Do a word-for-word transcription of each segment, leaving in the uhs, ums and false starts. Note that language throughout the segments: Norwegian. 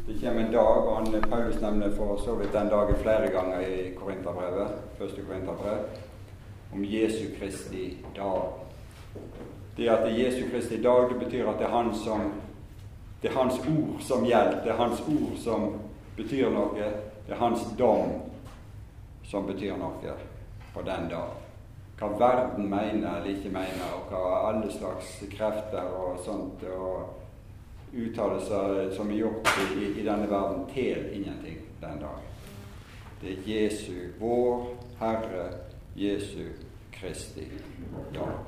Det kommer en dag, og han, Paulus nevner for så vidt den dagen flere ganger i Korinterbrevet, første Korinterbrev, om Jesu Kristi dag. Det at det er Jesu Kristi dag, det betyr at det er, han som, det er hans ord som gjelder, det er hans ord som betyr noe, det er hans dom som betyr noe på den dag. Hva verden mener eller ikke mener, og hva alle slags krefter og sånt, og uttalelser som er gjort i, i denne verden til ingenting den dag. Det er Jesu, vår Herre Jesu Kristi dag.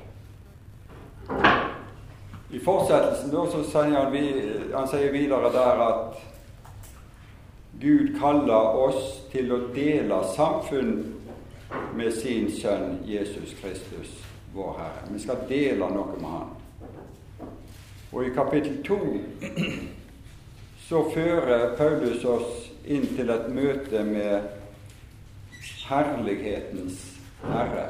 I fortsettelsen da, så sier han, han sier videre der at Gud kaller oss til å dele samfunn med sin sønn Jesus Kristus, vår Herre. Vi skal dele noe med han. Og i kapittel to så fører Paulus oss inn til et møte med herlighetens Herre.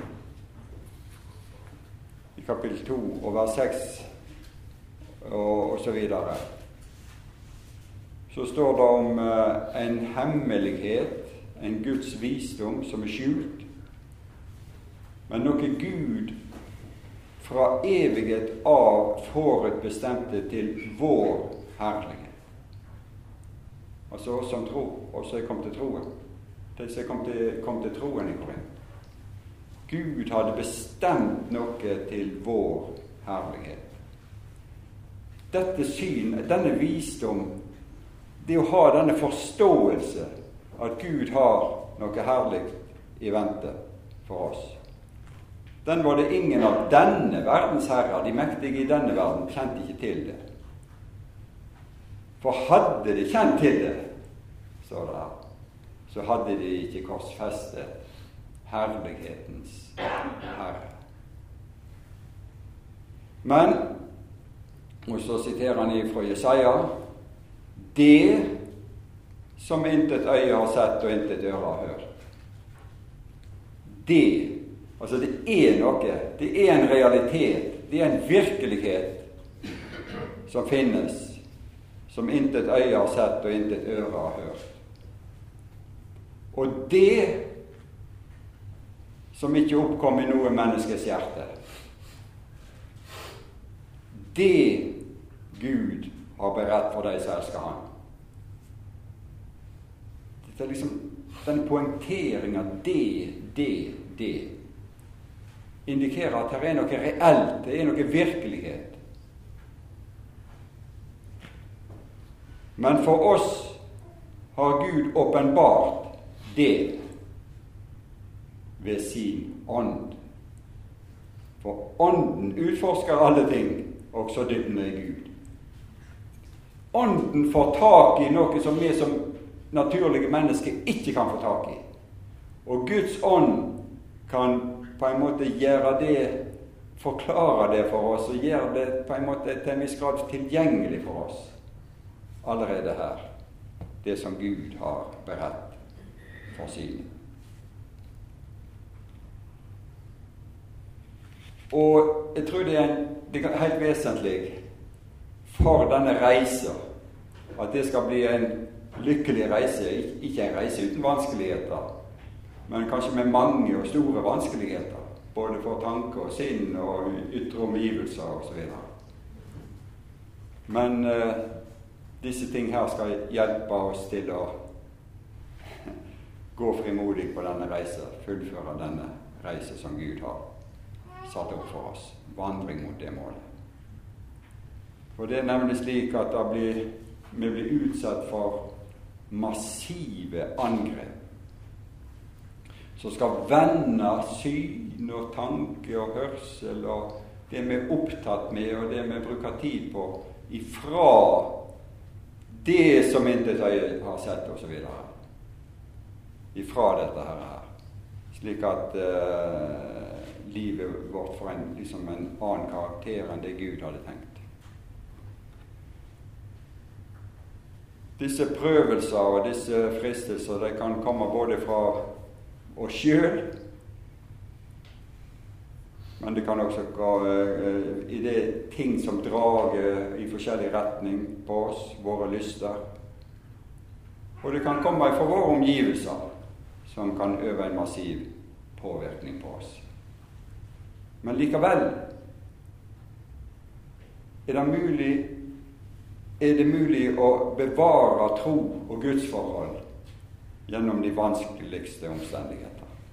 I kapittel to og vers seks og, og så videre. Så står det om uh, en hemmelighet, en Guds visdom som er skjult, men noe Gud fra evighet av forutbestemte til vår herlighet. Altså oss som tror, oss som er kommet til troen. De som er kommet til, kom til troen i Korint. Gud hadde bestemt noe til vår herlighet. Dette syn, denne visdom, det å ha denne forståelse at Gud har noe herlig i vente for oss. Den var det ingen av denne verdens herrer, de mektige i denne verden, kjente ikke til det. For hadde de kjent til det, står det her, så hadde de ikke korsfestet herlighetens Herre. Men, og så siterer han ifra Jesaja, det som intet øye har sett og intet øre har hørt. Det Altså det er noe, det er en realitet, det er en virkelighet som finnes, som intet øye har sett og intet øre har hørt. Og det som ikke oppkom i noe menneskes hjerte, det Gud har beredt for deg som elsker han. Det er liksom den poengteringen at det, det, det indikerer at det er noe reelt, det er noe virkelighet. Men for oss har Gud åpenbart det ved sin ånd. For ånden utforsker alle ting, også dybden i Gud. Ånden får tak i noe som vi som naturlige mennesker ikke kan få tak i. Og Guds ånd kan på en måte gjøre det, forklare det for oss, og gjøre det på en måte til en viss grad tilgjengelig for oss. Allerede her, det som Gud har beredt for sine. Og jeg tror det er, en, det er helt vesentlig for denne reisen, at det skal bli en lykkelig reise, ikke en reise uten vanskeligheter, men kanskje med mange og store vanskeligheter, både for tanke og sinn og ytre omgivelser og så videre. Men uh, disse ting her skal hjelpe oss til å gå frimodig på denne reise, fullføre denne reise som Gud har satt opp for oss, vandring mot det målet. For det er nemlig slik at blir, vi blir utsatt for massive angrep, som skal vende syn og tanke og hørsel og det vi er opptatt med og det vi bruker tid på ifra det som intet øye har sett og så videre. Ifra dette her. Slik at uh, livet vårt får en, liksom en annen karakter enn det Gud hadde tenkt. Disse prøvelser og disse fristelser, de kan komme både fra oss selv, men det kan også gå uh, i det ting som drager i forskjellig retning på oss, våre lyster, og det kan komme fra våre omgivelser, som kan øve en massiv påvirkning på oss. Men likevel er det mulig, er det mulig å bevare tro og gudsforhold gjennom de vanskeligste omstendigheter.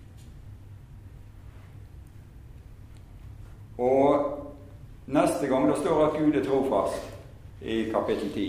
Og neste gang det står at Gud er trofast, i kapittel ti,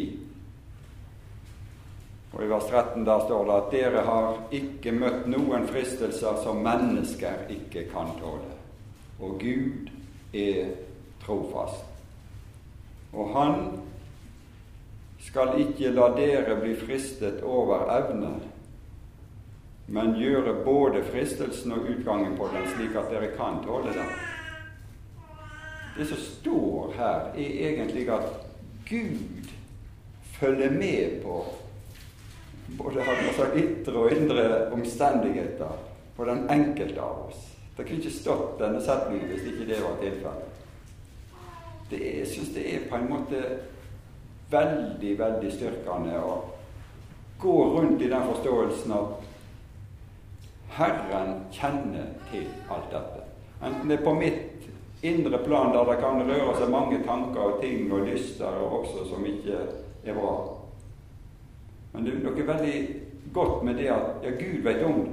og i vers tretten der står det at dere har ikke møtt noen fristelser som mennesker ikke kan tåle. Og Gud er trofast. Og han skal ikke la dere bli fristet over evne, men gjøre både fristelsen og utgangen på den, slik at dere kan tåle den. Det som står her, er egentlig at Gud følger med på både ytre og indre omstendigheter på den enkelte av oss. Det kunne ikke stått denne setningen hvis ikke det var tilfellet. Det er, jeg synes det er på en måte veldig, veldig styrkende å gå rundt i den forståelsen at Herren kjenner til alt dette. Enten det er på mitt indre plan der det kan røre seg mange tanker og ting og lyster og også som ikke er bra. Men det er noe veldig godt med det at ja, Gud vet om det.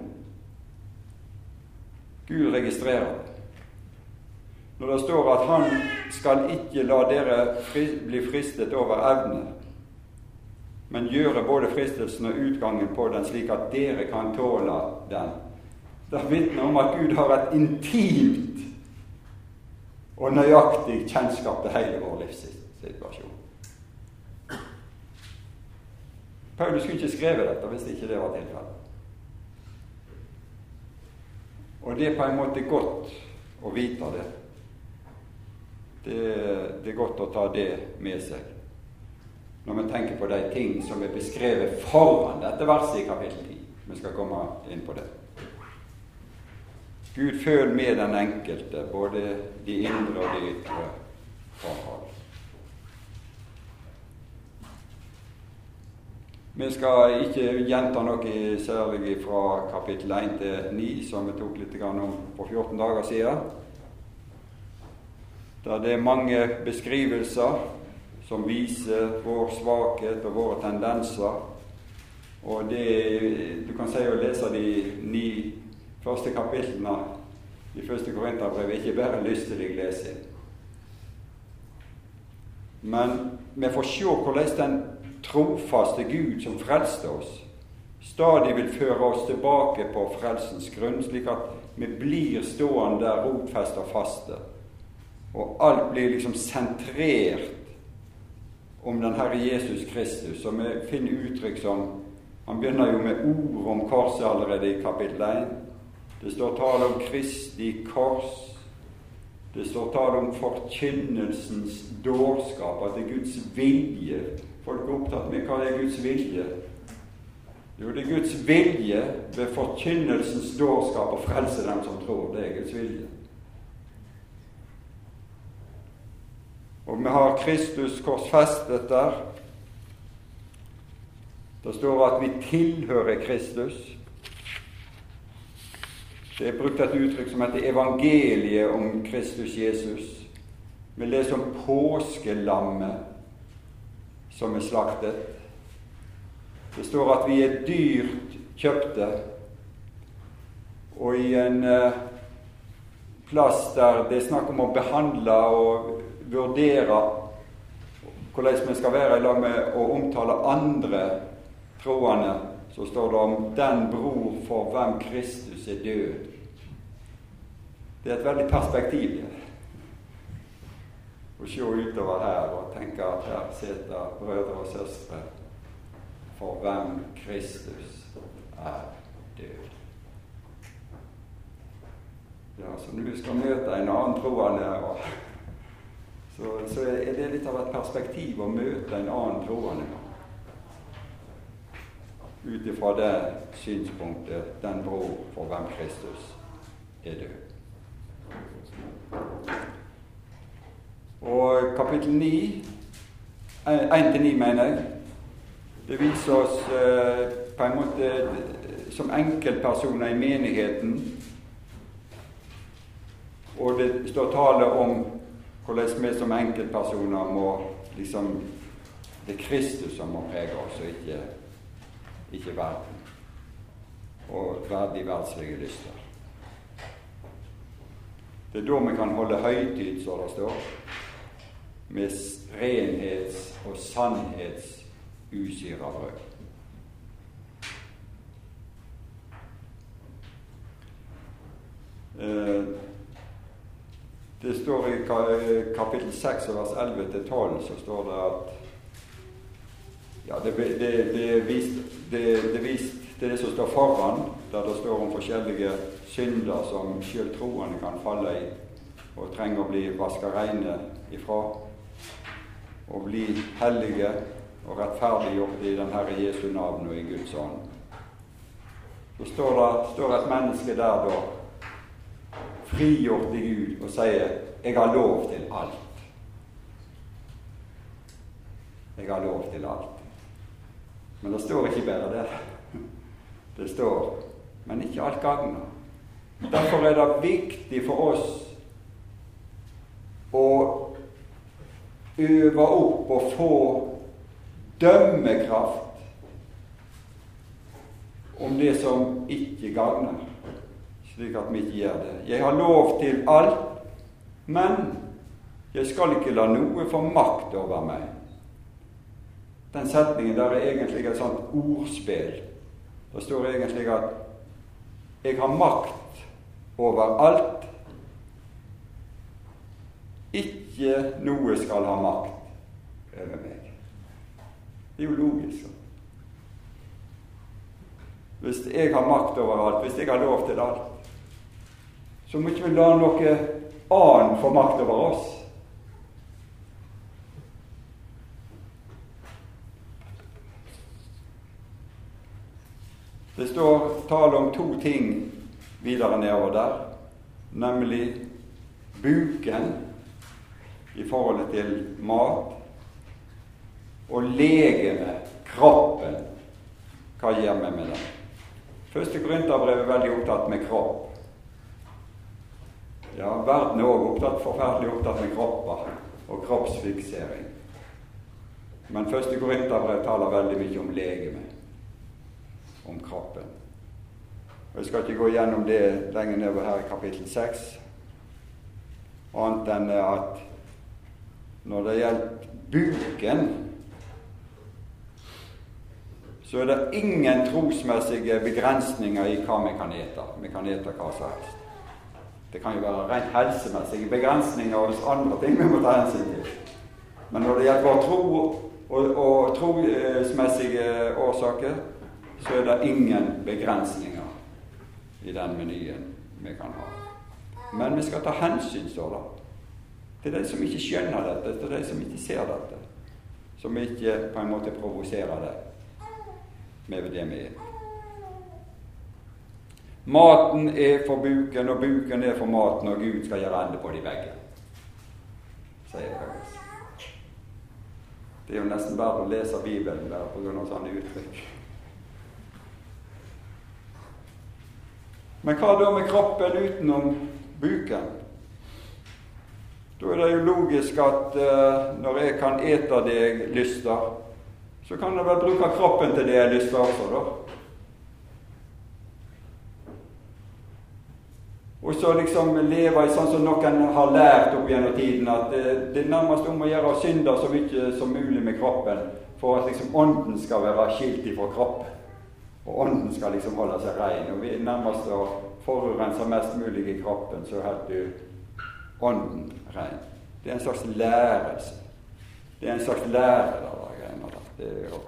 Gud registrerer det. Når det står at han skal ikke la dere fri, bli fristet over evne, men gjøre både fristelsen og utgangen på den slik at dere kan tåle den. Det vitner om at Gud har et intimt og nøyaktig kjennskap til hele vår livssituasjon. Paulus skulle ikke skrevet dette hvis ikke det var tilfellet. Og det er på en måte godt å vite det. Det, det er godt å ta det med seg når vi tenker på de ting som er beskrevet foran dette verset i kapittel ti. Vi skal komme inn på det. Gud følger med den enkelte, både de indre og de ytre forhold. Vi skal ikke gjenta noe særlig fra kapittel én til ni, som vi tok litt om for fjorten dager siden. Der det er mange beskrivelser som viser vår svakhet og våre tendenser. Og det, du kan si å lese de ni første kapitlene i første Korinterbrev er ikke bare lystelig lesing. Men vi får se hvordan den trofaste Gud som frelste oss, stadig vil føre oss tilbake på frelsens grunn, slik at vi blir stående der rotfest og faste. Og alt blir liksom sentrert om den Herre Jesus Kristus, som vi finner uttrykk som, han begynner jo med ord om korset allerede i kapittel én. Det står tale om Kristi kors. Det står tale om forkynnelsens dårskap, at det er Guds vilje. Folk er opptatt med hva er Guds vilje. Jo, det er Guds vilje ved forkynnelsens dårskap å frelse dem som tror. Det er Guds vilje. Og vi har Kristus korsfestet der. Det står at vi tilhører Kristus. Det er brukt et uttrykk som heter evangeliet om Kristus Jesus. Vi leser om påskelammet som er slaktet. Det står at vi er dyrt kjøpte, og i en eh, plass der det er snakk om å behandle og vurdere hvordan vi skal være i lag med å omtale andre troende, så står det om den bror for hvem Kristus er død. Det er et veldig perspektiv å se utover her og tenke at her sitter brødre og søstre for hvem Kristus er død. Ja, så når du skal møte en annen troende, så, så er det litt av et perspektiv å møte en annen troende ut ifra det synspunktet, den bror for hvem Kristus er død. Og kapittel ni, én til ni mener jeg, Det viser oss eh, på en måte som enkeltpersoner i menigheten, og det står tale om hvordan vi som enkeltpersoner må liksom, det er Kristus som må prege oss, og ikke, ikke verden og verdig verdslige lyster. Det er da vi kan holde høytid, så det står, med renhets- og sannhets-usyra brød. Eh, det står i kapittel seks, vers elleve til tolv, så står det at ja, det, det, det, er vist, det, det er vist det er det som står foran, der det står om forskjellige synder som selv troende kan falle i, og trenger å bli vasket rene ifra, og bli hellige og rettferdiggjort i den Herre Jesu navn og i Guds ånd. Så står det står et menneske der da, frigjort i Gud, og sier, jeg har lov til alt. Jeg har lov til alt. Men det står ikke bare der. Det står, men ikke alt gagner. Derfor er det viktig for oss å øve opp og få dømmekraft om det som ikke gagner, slik at vi ikke gjør det. Jeg har lov til alt, men jeg skal ikke la noe få makt over meg. Den setningen der er egentlig et sånt ordspill. Det står egentlig at jeg har makt over alt, ikke noe skal ha makt over meg. Det er jo logisk. Hvis jeg har makt over alt, hvis jeg har lov til alt, så må ikke vi la noe annet få makt over oss. Det står tale om to ting videre nedover der, nemlig buken i forhold til mat, og legeme, kroppen. Hva gjør vi med det? Første Korinterbrev er veldig opptatt med kropp. Ja, verden er også opptatt, forferdelig opptatt med kropper og kroppsfiksering. Men første Korinterbrev taler veldig mye om legeme, om kroppen. Og jeg skal ikke gå gjennom det lenger nedover her i kapittel seks, annet enn at når det gjelder buken, så er det ingen trosmessige begrensninger i hva vi kan ete. Vi kan ete hva som helst. Det kan jo være rent helsemessige begrensninger og hos andre ting vi må ta hensyn til. Men når det gjelder vår tro og, og trosmessige årsaker, så er det ingen begrensninger i den menyen vi kan ha. Men vi skal ta hensyn, står det, til de som ikke skjønner dette, til de som ikke ser dette, som ikke på en måte provoserer det med det vi er. Maten er for buken, og buken er for maten, og Gud skal gjøre ende på de begge, sier Paulus. Det er jo nesten bare å lese Bibelen der på grunn av sånne uttrykk. Men hva da med kroppen utenom buken? Da er det jo logisk at uh, når jeg kan ete det jeg lyster, så kan jeg vel bruke kroppen til det jeg lyster også, da. Og så liksom leve i sånn som noen har lært opp gjennom tiden, at det, det er nærmest om å gjøre synder så mye som mulig med kroppen, for at liksom ånden skal være skilt ifra kroppen. Og ånden skal liksom holde seg rein, og vi er nærmest å forurense mest mulig i kroppen, så helt du ånden rein. Det er en slags lærelse. Det er en slags lære der. Det er jo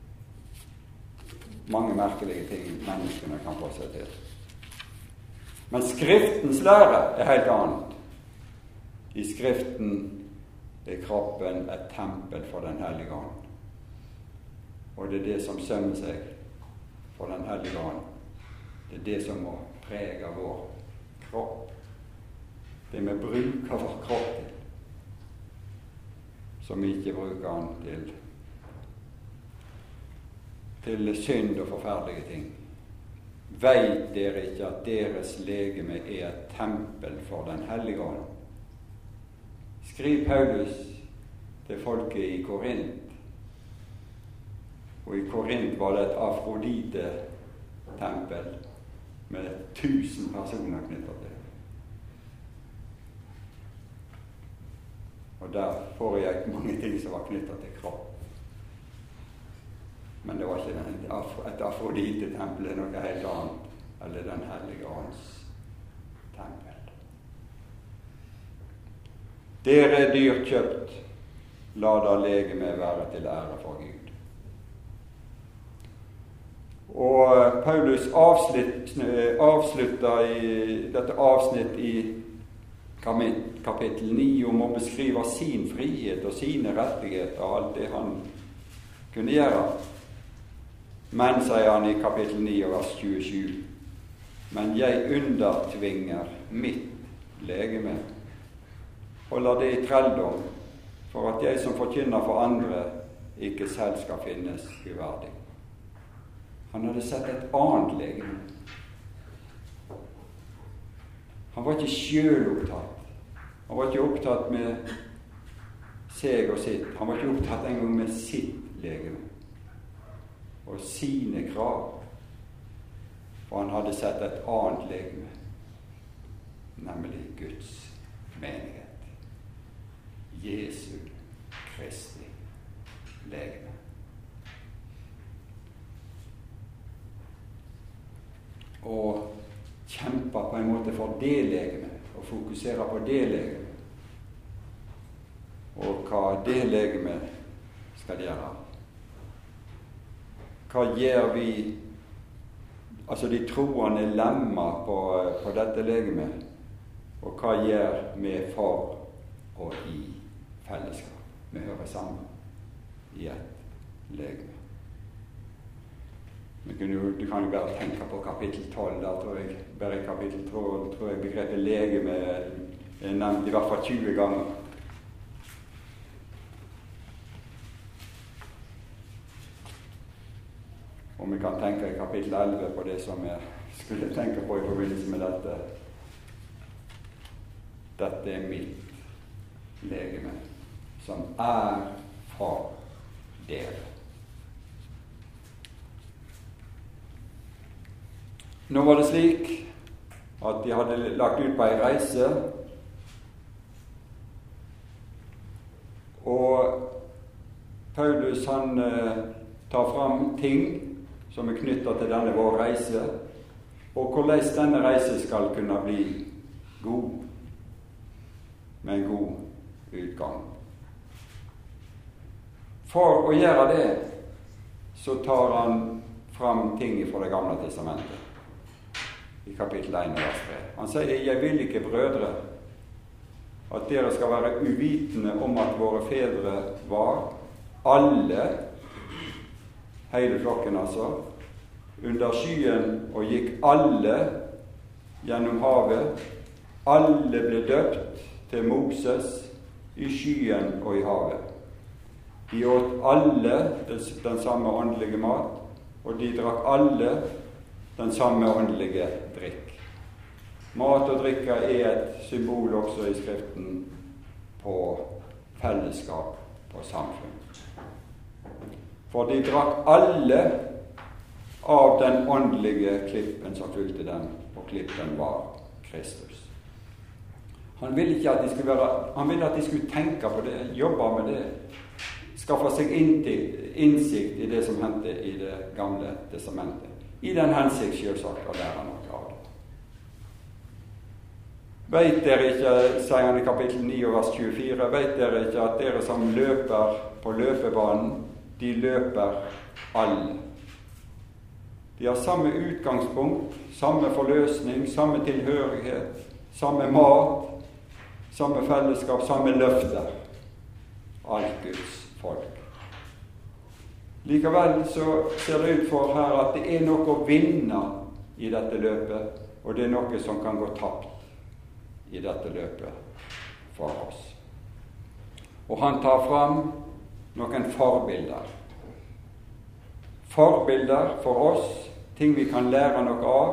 mange merkelige ting menneskene kan få seg til. Men Skriftens lære er helt annet. I Skriften er kroppen et tempel for den hellige ånd. Og det er det som sømmer seg for den hellige ånd. Det er det som må prege vår kropp. Det vi bruker vår kropp til, som vi ikke bruker den til til synd og forferdelige ting. Vet dere ikke at deres legeme er et tempel for den hellige ånd? Skriv Paulus til folket i Korint. Og i Korint var det et Afrodite-tempel med tusen personer knyttet til. Og der foregikk mange ting som var knyttet til kropp. Men det var ikke et Afrodite-tempel, det er noe helt annet, eller den hellige ånds tempel. Dere er dyrt kjøpt, la da legemet være til ære for Gud. Og Paulus avslutter i dette avsnitt i kapittel ni om å beskrive sin frihet og sine rettigheter og alt det han kunne gjøre. Men, sier han i kapittel ni og vers tjuesju, men jeg undertvinger mitt legeme, holder det i trelldom, for at jeg som forkynner for andre ikke selv skal finnes uverdig. Han hadde sett et annet legeme. Han var ikke selv opptatt. Han var ikke opptatt med seg og sitt. Han var ikke opptatt engang med sitt legeme og sine krav. For han hadde sett et annet legeme, nemlig Guds menighet. Jesu Kristi legeme. Og kjemper på en måte for det legemet, og fokuserer på det legemet, og hva det legemet skal gjøre. Hva gjør vi, altså de troende lemmer på, på dette legemet, og hva gjør vi for og i fellesskap? Vi hører sammen i et legeme. Du kan jo bare tenke på kapittel tolv, der tror jeg, bare i kapittel tolv, tror jeg begrepet legeme er nevnt i hvert fall tjue ganger. Og vi kan tenke i kapittel elleve på det som jeg skulle tenke på i forbindelse med dette. Dette er mitt legeme, som er for dere. Nå var det slik at de hadde lagt ut på en reise, og Paulus han eh, tar fram ting som er knyttet til denne vår reise, og hvordan denne reise skal kunne bli god, med en god utgang. For å gjøre det, så tar han fram ting fra det gamle testamentet. I kapittel en vers tre. Han sier, jeg vil ikke, brødre, at dere skal være uvitende om at våre fedre var alle, hele flokken altså, under skyen, og gikk alle gjennom havet. Alle ble døpt til Moses i skyen og i havet. De åt alle den samme åndelige mat, og de drakk alle den samme åndelige drikk. Mat og drikke er et symbol også i Skriften på fellesskap og samfunn. For de drakk alle av den åndelige klippen som fylte dem, og klippen var Kristus. Han ville ikke at de skulle være, han ville at de skulle tenke på det, jobbe med det, skaffe seg innsikt i det som hendte i det gamle testamentet. I den hensikt selvsagt å lære noe av det. Vet dere ikke, sier han i kapittel ni og vers tjuefire, vet dere ikke at dere som løper på løpebanen, de løper alle. De har samme utgangspunkt, samme forløsning, samme tilhørighet, samme mat, samme fellesskap, samme løfter. Alt Guds folk. Likevel så ser det ut for her at det er noe å vinne i dette løpet, og det er noe som kan gå tapt i dette løpet for oss. Og han tar fram noen forbilder. forbilder for oss, ting vi kan lære noe av.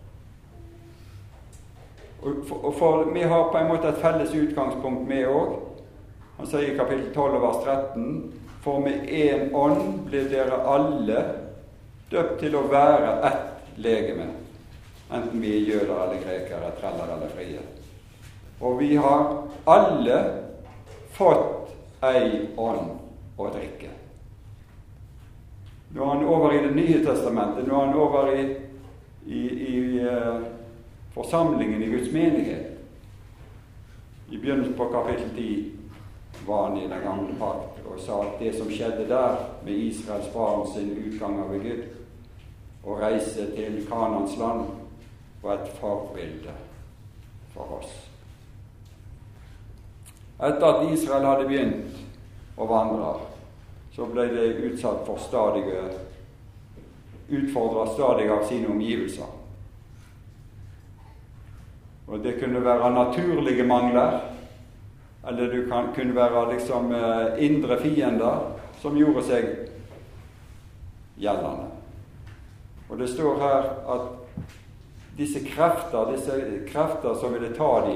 Og for, og for vi har på en måte et felles utgangspunkt med òg. Han sier i kapittel tolv vers tretten: for med en ånd blir dere alle døpt til å være ett legeme, enten vi er jøder eller grekere, treller eller frie. Og vi har alle fått ei ånd å drikke. Nå er han over i Det nye testamentet, nå er han over i, i, i uh, forsamlingen i Guds menighet. I begynnelsen på kapittel ti var han i den gamle pakt og sa at det som skjedde der med Israels barn sin utgang av Egypt og reise til Kanans land, var et forbilde for oss. Etter at Israel hadde begynt å vandre, så ble det utsatt for stadige, utfordret stadig av sine omgivelser. Og det kunne være naturlige mangler, eller det kan, kunne være liksom eh, indre fiender som gjorde seg gjeldende. Og det står her at disse krefter, disse krefter som ville ta de,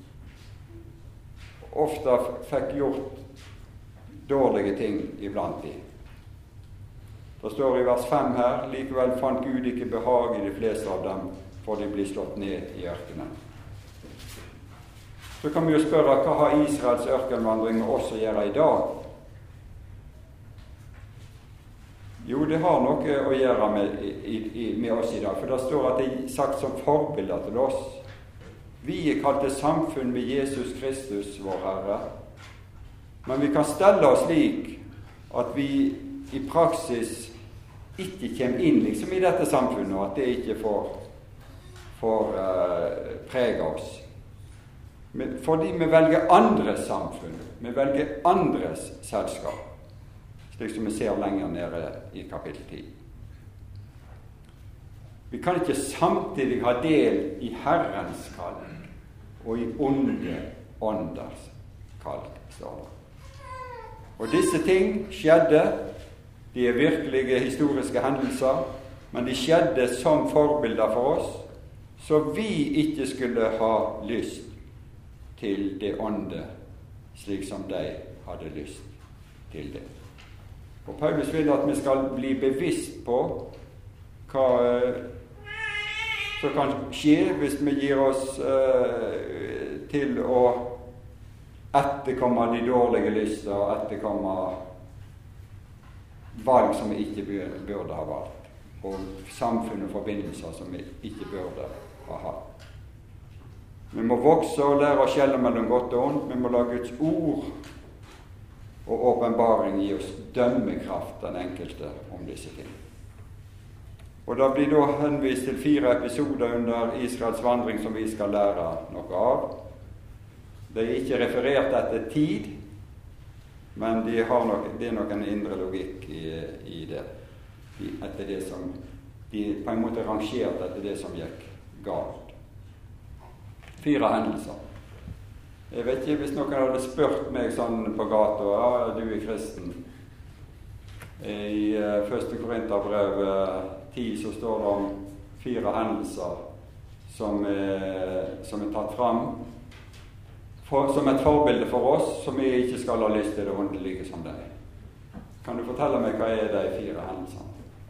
ofte fikk gjort dårlige ting iblant de. Det står i vers fem her: likevel fant Gud ikke behag i de fleste av dem, for de blir slått ned i ørkenen. Så kan vi jo spørre, hva har Israels ørkenvandring med oss å gjøre i dag? Jo, det har noe å gjøre med, i, i, med oss i dag, for det står at det er sagt som forbilder til oss. Vi er kalt til samfunn med Jesus Kristus, vår Herre. Men vi kan stelle oss slik at vi i praksis ikke kommer inn liksom i dette samfunnet, og at det ikke får, får uh, prege oss. Fordi vi velger andres samfunn, vi velger andres selskap, slik som vi ser lenger nede i kapittel ti. Vi kan ikke samtidig ha del i Herrens kall og i onde ånders kall, står det. Og disse ting skjedde, de er virkelige historiske hendelser, men de skjedde som forbilder for oss, så vi ikke skulle ha lyst til det ånde, slik som de hadde lyst til det. Og Paulus vil at vi skal bli bevisst på hva som kan skje hvis vi gir oss uh, til å etterkomme de dårlige lyster og etterkomme valg som vi ikke burde ha valgt, og samfunn og forbindelser som vi ikke burde ha hatt. Vi må vokse og lære å skjelle mellom godt og ondt. Vi må la Guds ord og åpenbaring gi oss dømmekraft den enkelte om disse ting. Og da blir da henvist til fire episoder under Israels vandring som vi skal lære noe av. Det er ikke referert etter tid, men de har nok, det er nok en indre logikk i, i det. Etter det som, de på en måte rangert etter det som gikk galt. Fire hendelser. Jeg vet ikke hvis noen hadde spurt meg sånn på gata, ja, du er kristen. I uh, første Korinterbrev uh, ti så står det om fire hendelser som er, som er tatt fram for, som et forbilde for oss, som vi ikke skal ha lyst til det åndelige som deg. Kan du fortelle meg hva er de fire hendelsene?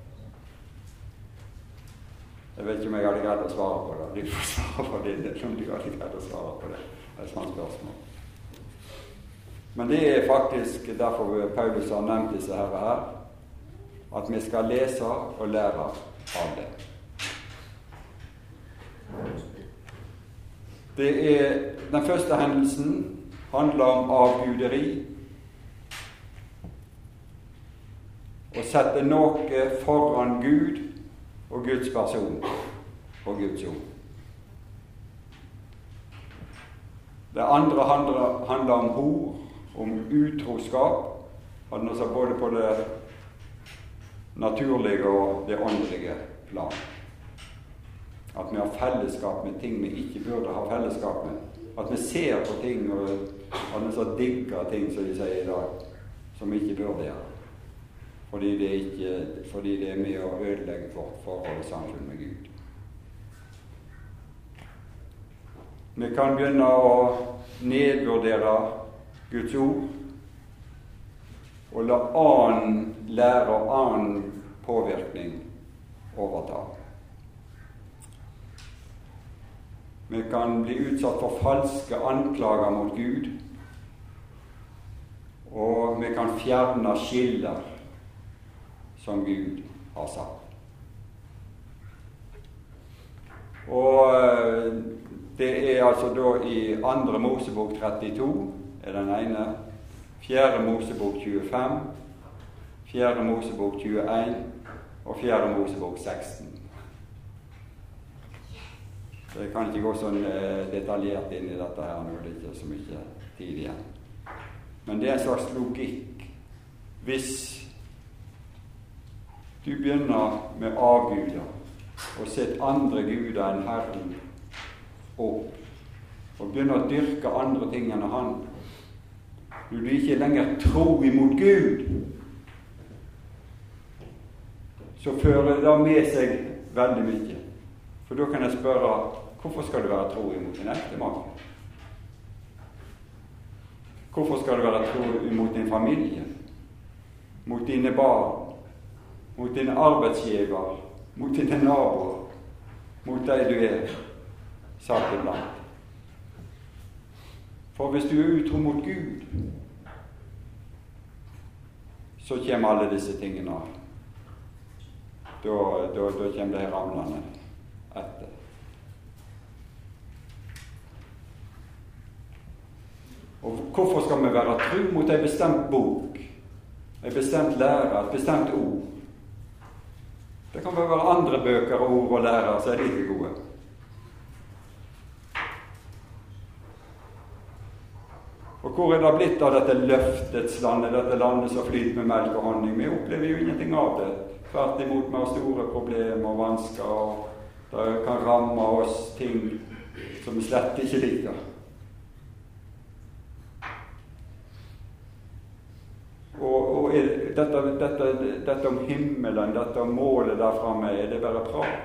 Jeg vet ikke om jeg hadde greid å svare på det. De får svare på det, om de hadde greid å svare på det. Det er et sånt spørsmål. Men det er faktisk derfor Paulus har nevnt disse herre her, at vi skal lese og lære av det. Det er, den første hendelsen handler om avguderi. Å sette noe foran Gud og Guds person og Guds ord. Det andre handler, handler om hor, om utroskap, altså både på det naturlige og det åndelige plan. At vi har fellesskap med ting vi ikke burde ha fellesskap med. At vi ser på ting og at vi så digger ting, som de sier i dag, som vi ikke burde gjøre. fordi det, ikke, fordi det er med å ødelegge vårt forhold i samfunn med Gud. Vi kan begynne å nedvurdere Guds ord og la annen lære og annen påvirkning overta. Vi kan bli utsatt for falske anklager mot Gud, og vi kan fjerne skiller som Gud har satt. Og det er altså da i andre Mosebok trettito er den ene, fjerde Mosebok tjuefem, fjerde Mosebok tjueen og fjerde Mosebok seksten. Så jeg kan ikke gå sånn detaljert inn i dette her nå, det er ikke så mye tid igjen. Men det er en slags logikk. Hvis du begynner med avguder og sett andre guder enn Herren opp, og begynner å dyrke andre ting enn Han, når du ikke lenger tror imot Gud, så fører det med seg veldig mye. For da kan jeg spørre, hvorfor skal du være tro imot din ektemann? Hvorfor skal du være tro imot din familie, mot dine barn, mot dine arbeidsgiver, mot dine naboer, mot deg du er satt iblant? For hvis du er utro mot Gud, så kommer alle disse tingene. Da, da, da kommer de ramlene etter. Og hvorfor skal vi være tro mot en bestemt bok, en bestemt lærer, et bestemt ord? Det kan være andre bøker og ord og lærer som er like gode. Og hvor er det blitt av dette løftets landet, dette landet som flyter med melk og honning? Vi opplever jo ingenting av det. Tvert imot med store problemer og vansker, og det kan ramme oss ting som vi slett ikke liker. Og, og er dette, dette, dette om himmelen, dette om målet der framme, er det bare prat?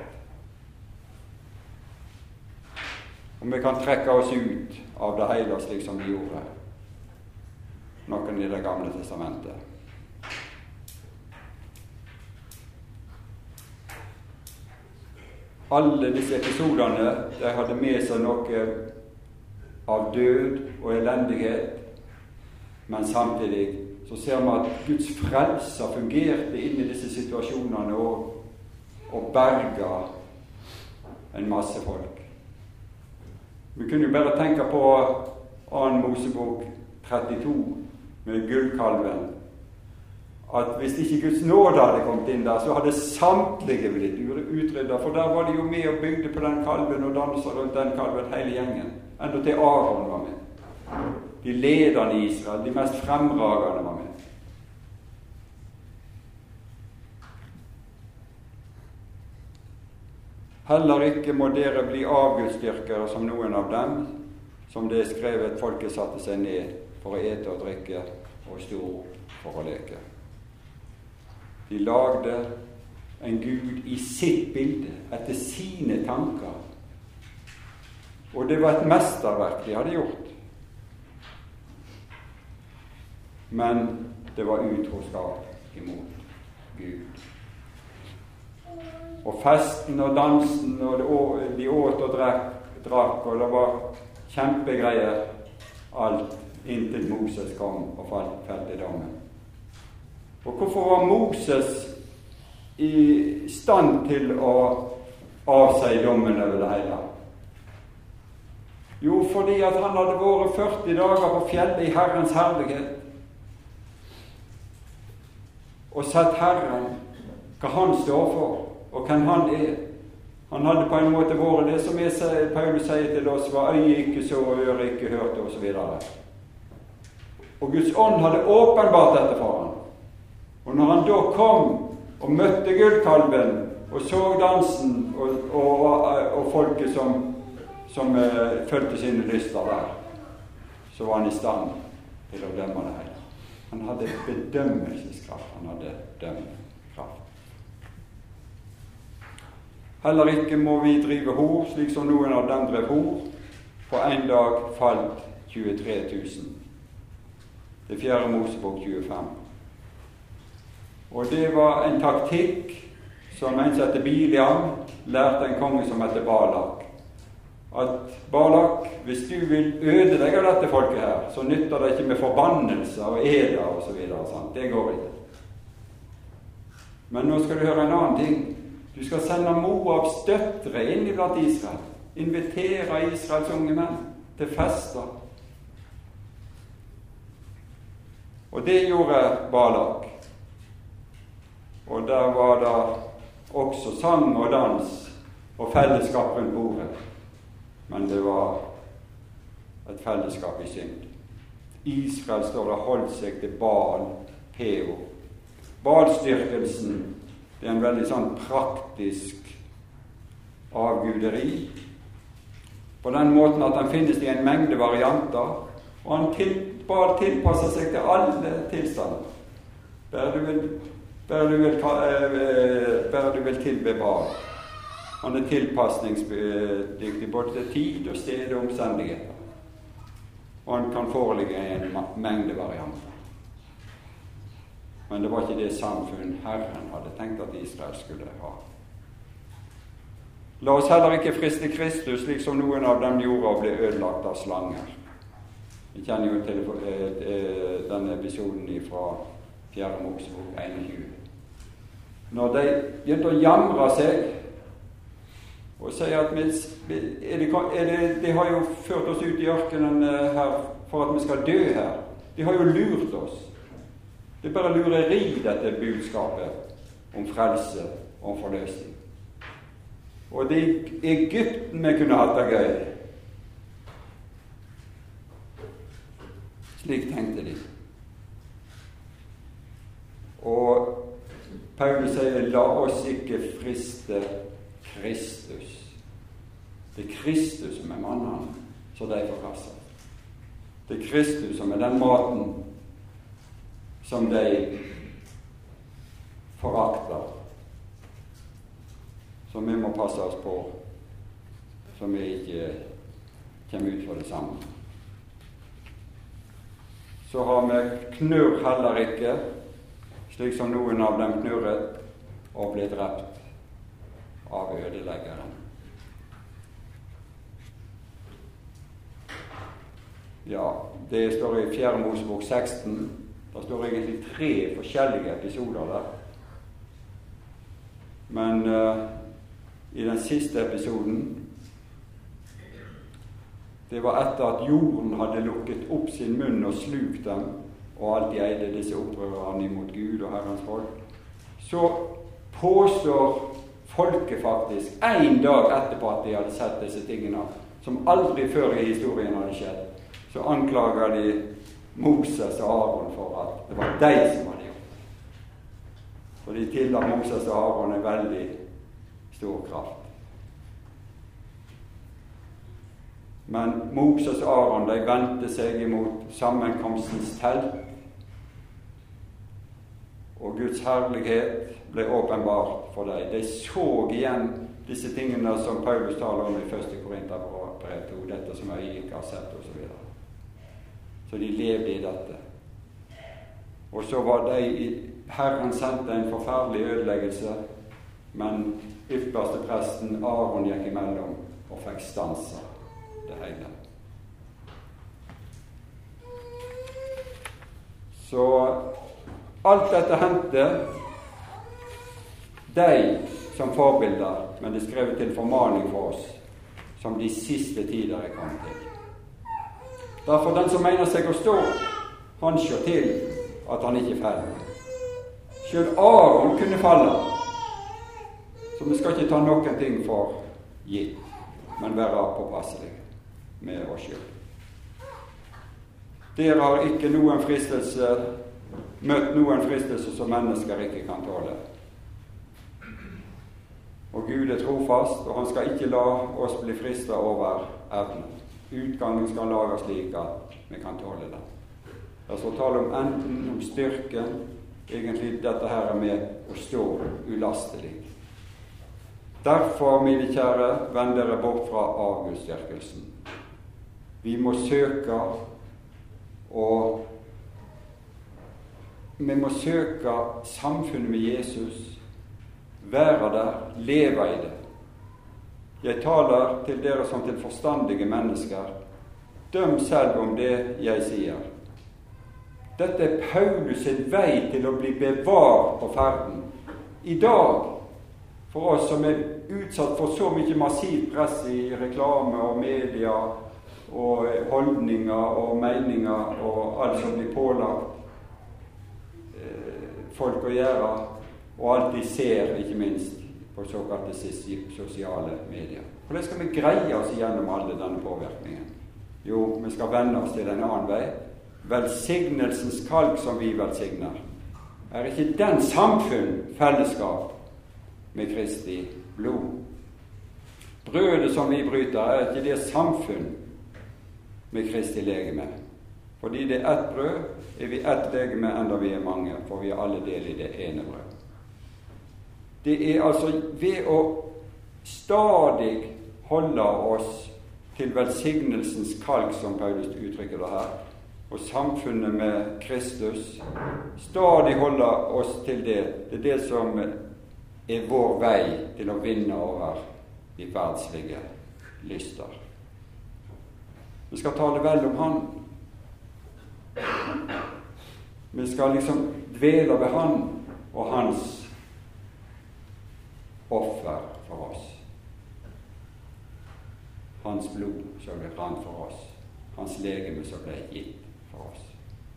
Og vi kan trekke oss ut av det hele slik som vi gjorde noen i Det gamle testamentet. Alle disse episodene, de hadde med seg noe av død og elendighet, men samtidig så ser vi at Guds frelse fungerte inn i disse situasjonene og, og berga en masse folk. Vi kunne jo bare tenke på annen Mosebok trettito med gullkalven, at hvis ikke Guds nåde hadde kommet inn der, så hadde samtlige blitt utryddet, for der var de jo med og bygde på den kalven og danset rundt den kalven hele gjengen, enda til Aaron var med. De lederne i Israel, de mest fremragende var med. Heller ikke må dere bli avgudsdyrkere som noen av dem, som det er skrevet, folket satte seg ned for å ete og drikke og stå opp for å leke. De lagde en Gud i sitt bilde, etter sine tanker. Og det var et mesterverk de hadde gjort. Men det var utroskap imot Gud. Og festen og dansen, og de åt og drakk, drakk og det var kjempegreier, alt, inntil Moses kom og falt i dommen. Og hvorfor var Moses i stand til å avsi dommen over det hele? Jo, fordi at han hadde vært førti dager på fjellet i Herrens herlighet og sett Herren, hva han står for, og hvem han er. Han hadde på en måte vært det som jeg, Paulus sier til oss, var øye ikke så, og øre ikke hørt, og så videre. Og Guds ånd hadde åpenbart dette for ham. Og når han da kom og møtte gullkalven og så dansen og, og, og folket som, som uh, følte sine lyster der, så var han i stand til å dømme det hele. Han hadde bedømmelseskraft. Han hadde dømmekraft. Heller ikke må vi drive hor, slik som noen av dem drev hor. På en dag falt tjuetre tusen. Det fjerde Mosebok tjuefem. Og det var en taktikk som en som heter Biliam lærte en konge som heter Balak. At Balak, hvis du vil ødelegge dette folket her, så nytter det ikke med forbannelser og eder og så videre. Sant? Det går ikke. Men nå skal du høre en annen ting. Du skal sende Moabs døtre inn i blant Israel. Invitere Israels unge menn til fester. Og det gjorde Balak. Og der var det også sang og dans og fellesskap rundt bordet. Men det var et fellesskap i synd. Israel, står det, holdt seg til Baal Peo. Baalstyrkelsen, det er en veldig sånn praktisk avguderi. På den måten at den finnes i en mengde varianter, og han til, Baal tilpasser seg til alle tilstander. Bare du vil, bare du vil, eh, bare du vil tilbe Baal. Han er tilpasningsdyktig både til tid og sted og omstendigheter. Og han kan foreligge i en mengde varianter. Men det var ikke det samfunn Herren hadde tenkt at Israel skulle ha. La oss heller ikke friste Kristus slik som noen av dem gjorde og ble ødelagt av slanger. Vi kjenner jo til denne episoden fra fjerde Mosebok enogtjue. Når de begynte å jamre seg og sier at vi, er det, er det, de har jo ført oss ut i ørkenen her for at vi skal dø her. De har jo lurt oss. Det er bare lureri, dette budskapet om frelse og om forløsning. Og det er Egypten vi kunne hatt det gøy. Slik tenkte de. Og Paulus sier, la oss ikke friste Kristus. Det er Kristus som er mannen, så de forkastet. Det er Kristus som er den maten som de forakter. Så vi må passe oss på, så vi ikke kommer ut for det samme. Så har vi knurr heller ikke, slik som noen av dem knurret og ble drept av ødeleggeren. Ja, det står i fjerde Mosebok seksten. Det står egentlig tre forskjellige episoder der. Men uh, i den siste episoden, det var etter at jorden hadde lukket opp sin munn og slukt dem, og alltid eide disse opprørerne imot Gud og Herrens folk, så påstår folket faktisk en dag etterpå at de hadde sett disse tingene som aldri før i historien hadde skjedd, så anklager de Moses og Aaron for at det var de som hadde gjort. For de tilla Moses og Aaron en veldig stor kraft. Men Moses og Aaron, de vendte seg imot sammenkomstens telt, og Guds herlighet ble åpenbart for dem. De så igjen disse tingene som Paulus taler om i første Korinterbrev to, dette som jeg ikke har sett, og så videre. Så de levde i dette. Og så var de, Herren sendte en forferdelig ødeleggelse, men ypperste presten Aaron gikk imellom og fikk stansa det hele. Så alt dette hendte de som forbilder, men det er skrevet til formaning for oss, som de siste tider er kommet til. Derfor den som mener seg å stå, han ser til at han ikke faller. Selv Aaron kunne falle, så vi skal ikke ta noen ting for gitt, men være påpasselige med oss selv. Dere har ikke noen fristelse, møtt noen fristelse som mennesker ikke kan tåle. Og Gud er trofast, og han skal ikke la oss bli fristet over evnen. Utgangen skal lage slik at vi kan tåle det. Det står tale om enten om styrken, egentlig dette her er med å stå ulastelig. Derfor, mine kjære, vend dere bort fra avgudsdyrkelsen. Vi må søke og vi må søke samfunnet med Jesus, være der, leve i det. Jeg taler til dere som til forstandige mennesker. Døm selv om det jeg sier. Dette er Paulus sin vei til å bli bevart på ferden. I dag, for oss som er utsatt for så mye massivt press i reklame og media og holdninger og meninger og alt som blir pålagt folk å gjøre, og alt de ser, ikke minst, på såkalte sosiale medier. Hvordan skal vi greie oss igjennom alle denne påvirkningen? Jo, vi skal vende oss til en annen vei. Velsignelsens kalk som vi velsigner. Er ikke den samfunn fellesskap med Kristi blod? Brødet som vi bryter, er ikke det samfunn med Kristi legeme. Fordi det er ett brød, er vi ett legeme enda vi er mange, for vi er alle del i det ene brød. Det er altså ved å stadig holde oss til velsignelsens kalk, som Paulus uttrykker det her, og samfunnet med Kristus, stadig holde oss til det. Det er det som er vår vei til å vinne over de verdslige lyster. Vi skal tale vel om han. Vi skal liksom dvele ved han og hans offer for oss. Hans blod som ble rant for oss. Hans legeme som ble gitt for oss.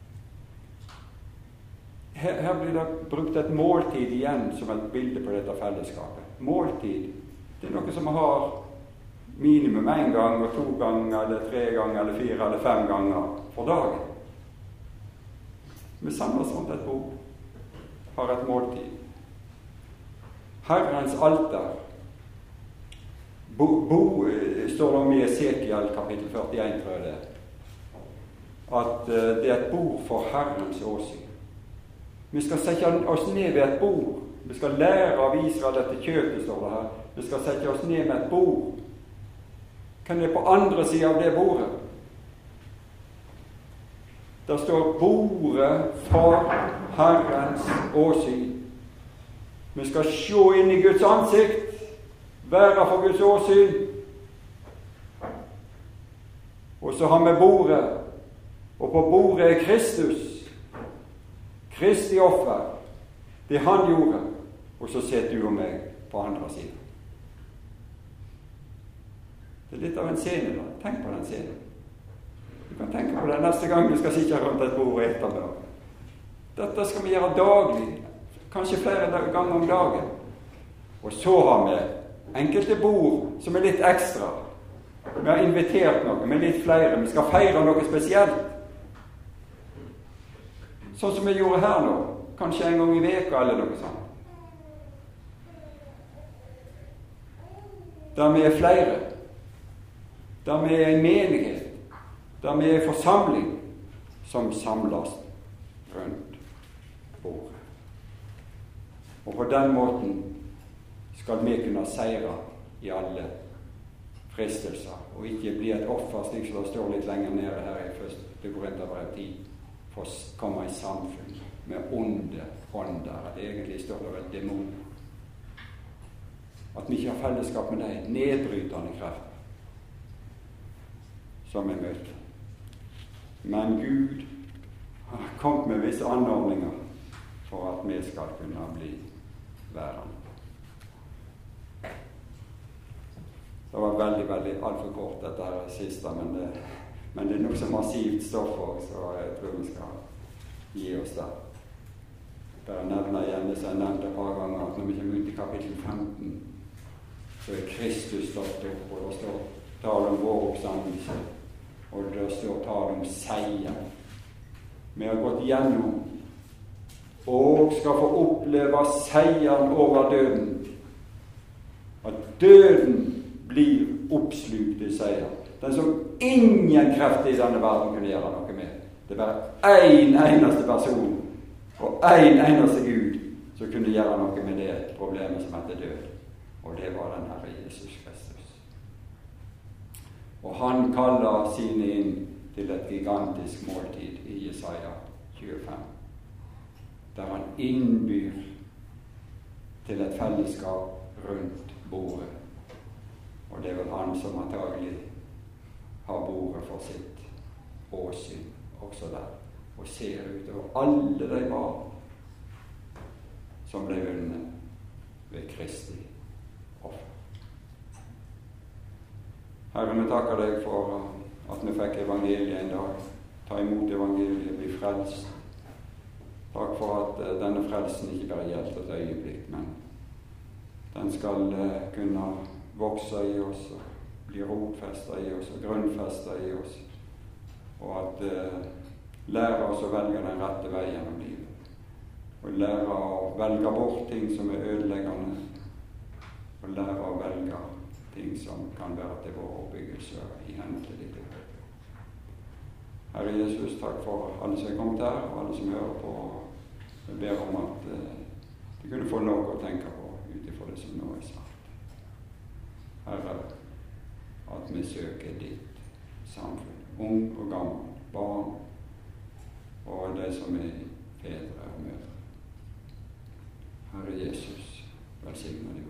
Her, her blir det brukt et måltid igjen som et bilde på dette fellesskapet. Måltid, det er noe som vi har minimum en gang, og to ganger, eller tre ganger, eller fire, eller fem ganger for dagen. Vi samles rundt et bord, har et måltid. Herrens alter, bo, bo, står det om i Esekiel kapittel førtien, tror jeg det, at det er et bord for Herrens åsyn. Vi skal sette oss ned ved et bord. Vi skal lære av Israel dette kjøttet, står det her. Vi skal sette oss ned med et bord. Kan det på andre siden av det bordet? Der står bordet for Herrens åsyn. Vi skal se inn i Guds ansikt, være for Guds åsyn. Og så har vi bordet, og på bordet er Kristus. Kristi offer, det han gjorde, og så ser du og meg på andre siden. Det er litt av en scene da. Tenk på den scenen. Du kan tenke på det neste gang du skal sitte rundt et bord og ete med. Dette skal vi gjøre daglig, kanskje flere ganger om dagen. Og så har vi enkelte bord som er litt ekstra. Vi har invitert noe med litt flere, vi skal feire noe spesielt. Sånn som vi gjorde her nå, kanskje en gang i veka eller noe sånt. Der vi er flere, der vi er en menighet, der vi er en forsamling som samles rundt bordet. Og på den måten skal vi kunne seire i alle fristelser, og ikke bli et offer, slik som det står litt lenger nede her i første Korinterbrev ti. For å komme i samfunn med onde ånder, at egentlig står det et demon. At vi ikke har fellesskap med deg, nedbrytende krefter, som vi møter. Men Gud har kommet med visse anordninger for at vi skal kunne bli værende. Det var veldig, veldig alt for kort dette her siste, men det Men det er noe som massivt stoff også, så jeg tror vi skal gi oss der. Bare nevner igjen det som jeg nevnte et par ganger, at når vi kommer ut i kapittel femten, så er Kristus stått opp, og det står tale om vår oppstandelse, og det står tale om seier. Vi har gått gjennom, og skal få oppleve seieren over døden. At døden blir oppslukt i seier. Den som ingen krefter i denne verden kunne gjøre noe med. det var én eneste person og én eneste Gud som kunne gjøre noe med det problemet som heter død, og det var den Herre Jesus Kristus. Og han kaller sine inn til et gigantisk måltid i Jesaja tjuefem, der han innbyr til et fellesskap rundt bordet. Og det er vel han som antagelig har bordet for sitt åsyn også der, og ser utover alle de barn som ble vunnet ved Kristi offer. Herre, vi takker deg for at vi fikk evangeliet en dag. Ta imot evangeliet, bli frelst. Takk for at uh, denne frelsen ikke bare gjelder et øyeblikk, men den skal uh, kunne vokse i oss, og bli rotfestet i oss, og grunnfestet i oss, og at uh, lære oss å velge den rette veien om livet, og lære å velge bort ting som er ødeleggende, og lære å velge ting som kan være til vår oppbyggelse i henhold til ditt ord. Herre Jesus, takk for alle som er kommet her, og alle som hører på. Jeg ber om at uh, de kunne få noe å tenke på utifra det som nå er sagt. Herre, at vi søker ditt samfunn, ung og gammel, barn, og de som er fedre og mødre. Herre Jesus, velsigne deg.